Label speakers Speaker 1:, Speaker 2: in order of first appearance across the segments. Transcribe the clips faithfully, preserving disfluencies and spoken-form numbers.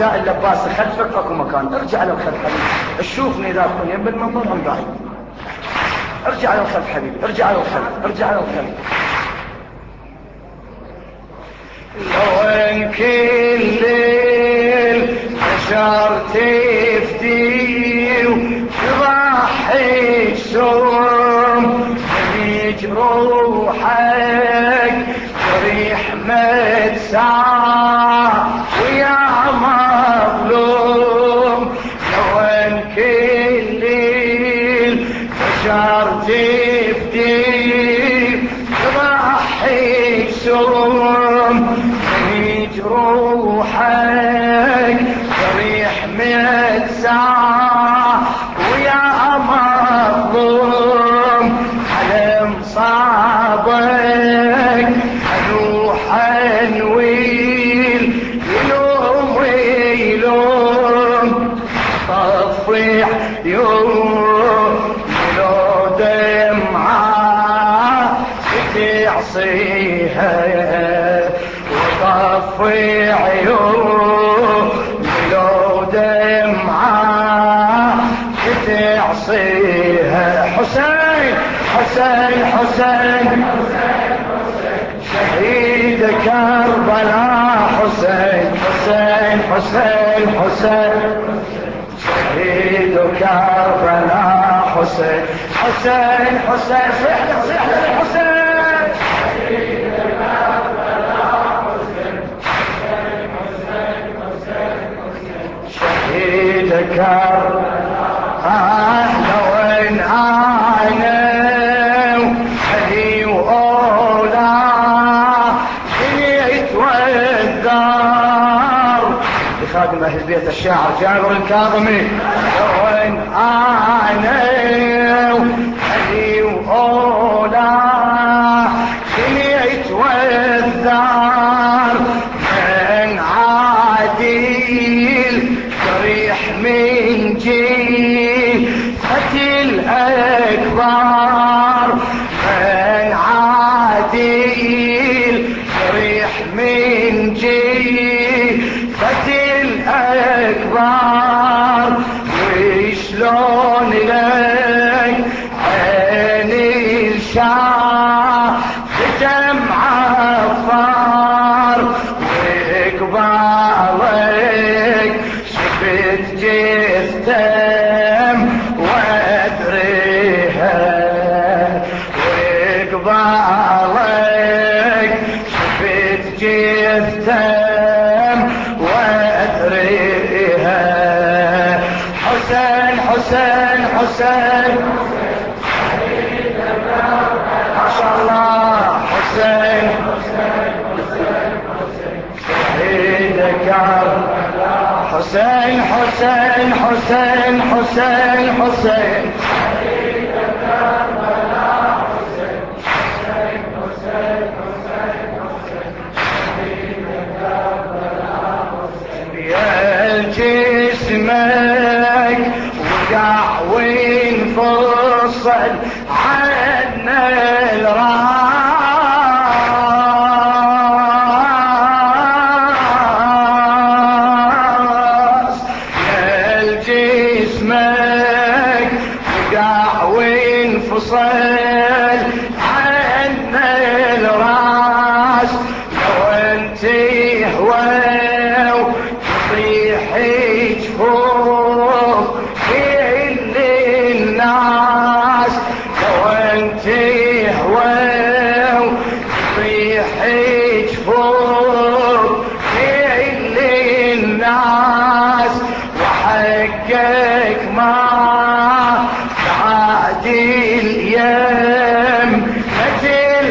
Speaker 1: عزاء اللباس خل فكك مكان، ارجع لو خل حبيبي، تشوفني اذا تكون يم المنظر ام بعيد. ارجع لو خل حبيبي، ارجع لو خل، ارجع لو خل. لو ان كل ليل عشر تفتي وتضحي السوم تميج روحك تريح متسع ويا مظلوم. لو ان كل ليل عشر تفتي تضحي السوم تميج روحك تريح متسع ويا مظلوم. على مصابك انوح انويل يلوم ويلوم طفي عيون ولو دمعة تعصيها وطفي عيون ولو دمعة تعصيها. حسين حسين حسين شهيد كربلاء حسين حسين حسين حسين شهيد كربلاء حسين حسين حسين صيح صيح حسين شهيد كربلاء حسين حسين حسين حسين شهيد كربلاء. لو ان انا وحدي واولى جيت والدار لخادم اهل بيت الشاعر جابر الكاظمي. لو ان انا وحدي واولى جيت والدار من عادل جريح من جيفة الأكبر من عادل جريح من جيفة الأكبر. وشلون لك عين الشاه دمع عفار وقبالك شفت جثتم وادريها وقبالك شفت جثتم وادريها. حسين حسين حسين ما شاء الله حسين شهيد كربلاء حسين حسين حسين حسين حسين شهيد كربلاء حسين حسين حسين حسين حسين شهيد كربلاء حسين. يا جسمك وقع وانفصل عنا الراس. يا جسمك وقع وانفصل عنا الراس. لو انت هوى وتطيح جفوف كل الناس. لو انت هوى وتطيح جفوف كل الناس. وحقك ما تعادي اليم مثل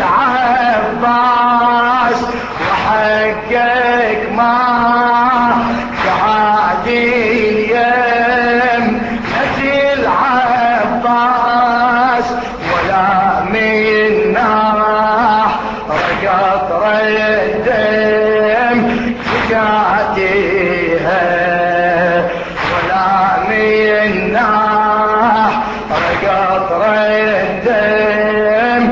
Speaker 1: عباس. وحقك ما تعادي اليم مثل عباس. ولا من ناح رقطر الدم تجاتيها. ولا من ناح رقطر الدم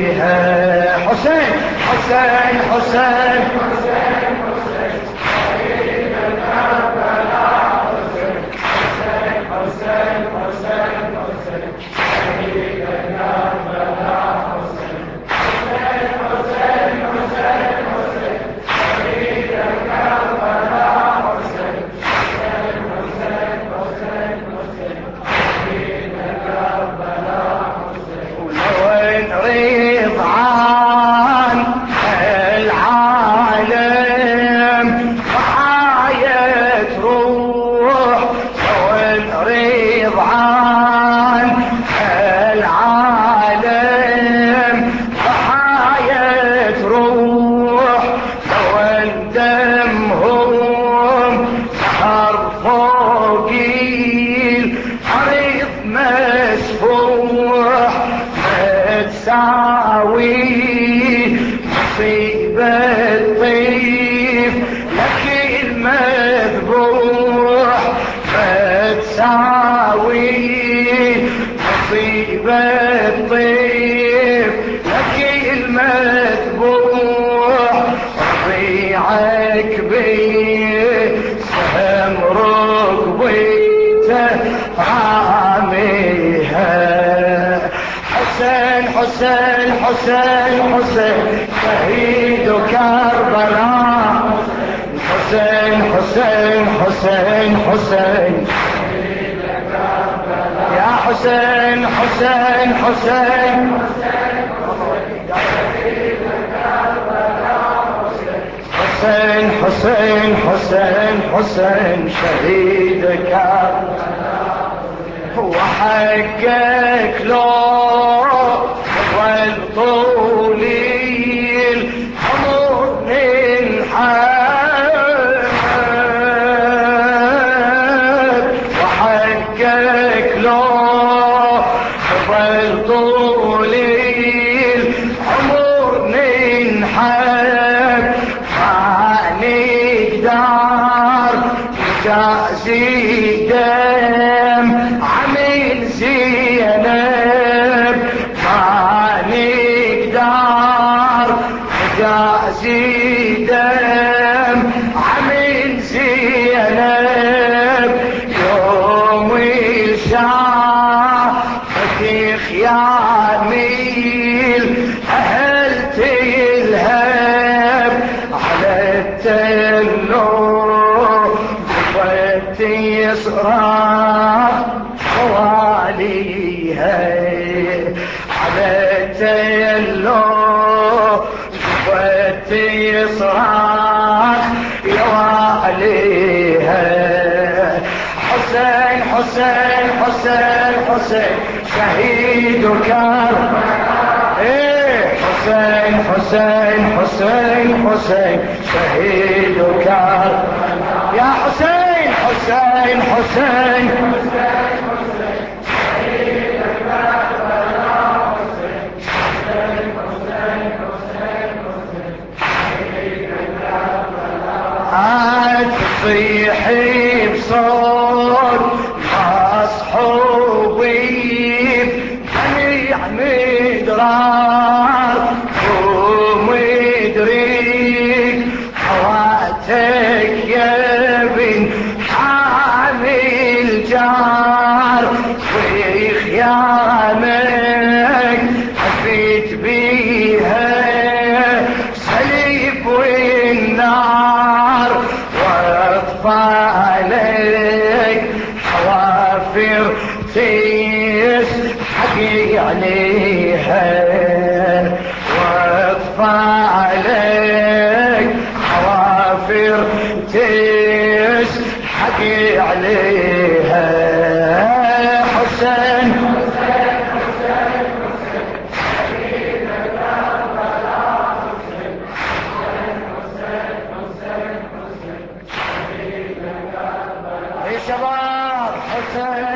Speaker 1: تجاتيها. حسين حسين حسين حسين حسين حسين شهيد كربلاء حسين حسين حسين حسين يا حسين حسين حسين حسين حسين حسين حسين شهيد كربلاء هو حقك لو ظل طولي العمر ننحب وحقك لو ظل طولي العمر ننحب ما نقدر نجازي دم عمل زينب ما نقدر نجازي دم عمل زينب يوم الشافك خيامي الأهل تلهب على التلو يصرخ خواليها على التلو جفت يصرخ يواليها حسين حسين حسين حسين شهيد كربلاء ايه حسين حسين حسين حسين شهيد كربلاء يا حسين حسين حسين شهيد كربلاء حسين حسين حسين شهيد كربلاء تصيحي بصوت مصحوبي جميع مدرار ومدريك حواتك يا بن حامل جار وخيامك حفيت بيها سليب والنار واطفالك حوافر تسحقي عليها واطفالك حوافر تسحقي عليها حسين حسين حسين حسين شهيد كربلاء حسين حسين حسين حسين شهيد كربلاء يا شباب حسين